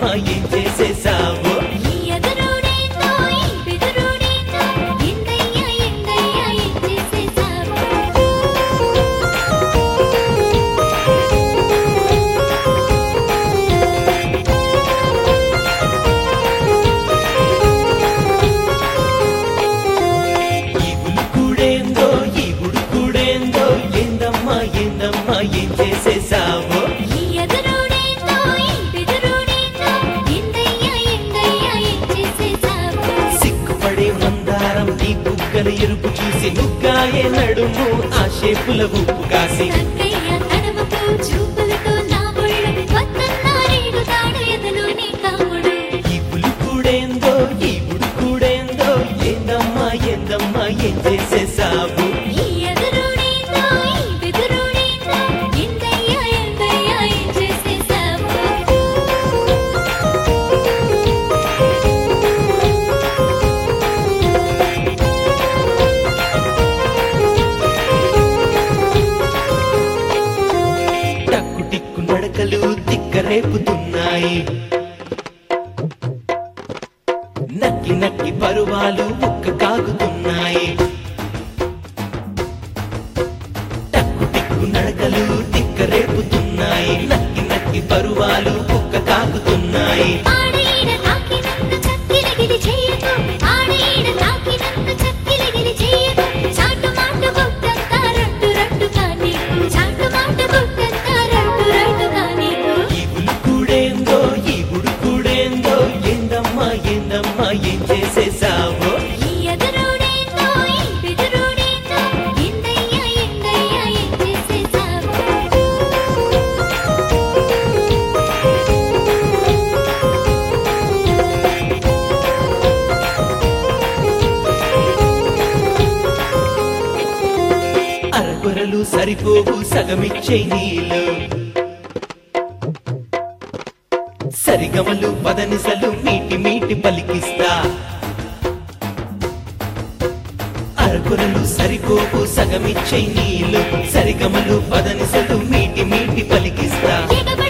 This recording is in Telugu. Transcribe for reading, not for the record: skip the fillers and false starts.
ఏందమ్మా ఏం చేసేసావు ఏం చేసేసావు సిగ్గుపడే మందారం నీ బుగ్గల ఎరుపు చూసి నుగ్గాయే నడుము ఆ షేపుల ఉప్పు కాసి ఈ పులుకుడేందో ఈ ఉడుకుడేందో ఏందమ్మా ఏందమ్మా ఏం చేసేసావు నడకలు తిక్కరేపుతున్నాయి నక్కి నక్కి పరువాలు ముక్క కాగుతున్నాయి టక్కు టిక్కు నడకలు తిక్కరేపుతున్నాయి నక్కి నక్కి పరువాలు ముక్క కాగుతున్నాయి ఏందమ్మా ఏం చేసేసావు అరకొరలు సరిపోవు సగమిచ్చే నీళ్ళు సరిగమలు పదనిసలు మీటి మీటి పలికిస్తా అరకురలు సరిపోపు సగమిచ్చే నీళ్ళు సరిగమలు పదనిసలు మీటి మీటి పలికిస్తా